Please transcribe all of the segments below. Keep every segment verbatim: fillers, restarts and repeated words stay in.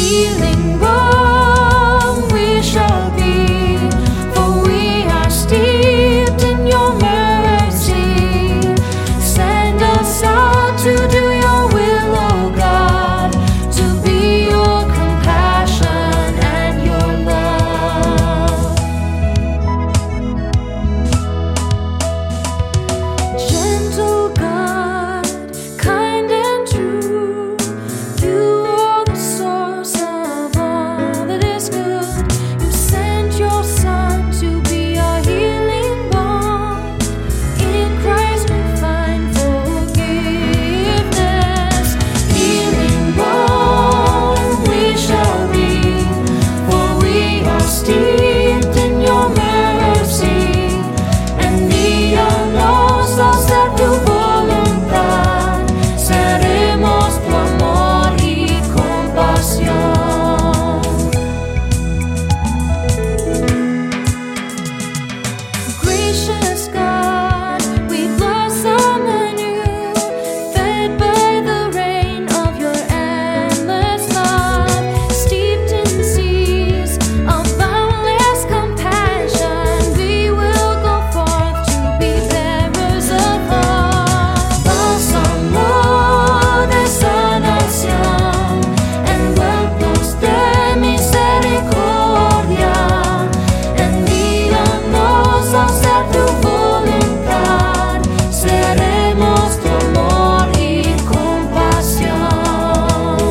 Healing balm we shall be, for we are steeped in your mercy. Send us out to do your will, O God, to be your compassion and your love. Gentle God, kind and true, you are the source of all that is good. You sent your Son to be our healing balm. In Christ we find forgiveness. Healing balm we shall be, for we are steeped in your mercy. Envíanos a ser tu voluntad, seremos tu amor y compasión. Gracious God, we blossom anew, fed by the rain of your endless love, steeped in seas of boundless compassion. We will go forth to be bearers of hope. Bálsamo de sanación, envueltos de misericordia, envíanos a hacer tu voluntad, seremos tu amor y compasión.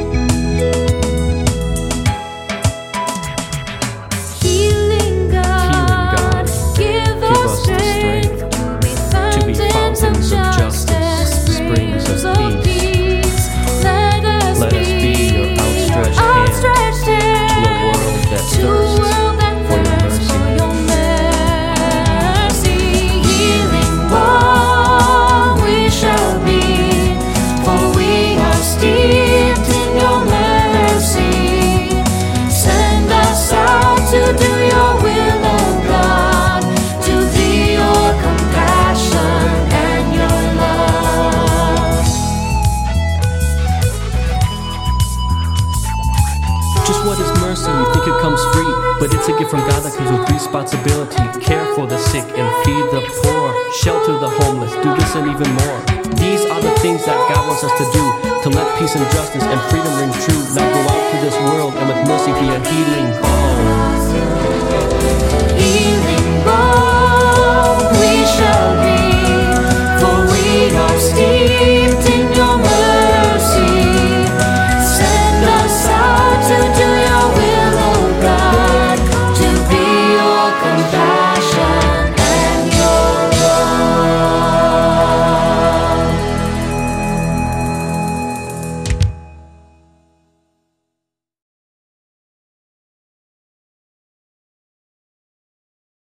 Healing God, give us strength to be fountains of justice, springs of peace. Let us be your outstretched hand to a world that thirsts for your mercy. Healing balm we shall be, for we are steeped in your mercy. Send us out to do your will, O God, to be your compassion and your love. Just what is mercy? You think it comes free, but it's a gift from God that comes with responsibility. Care for the sick and feed the poor, shelter the homeless, do this and even more. These are the things that God wants us to do, to let peace and justice and freedom ring true. Now go out to this world and with mercy be a healing balm. Healing balm we shall be,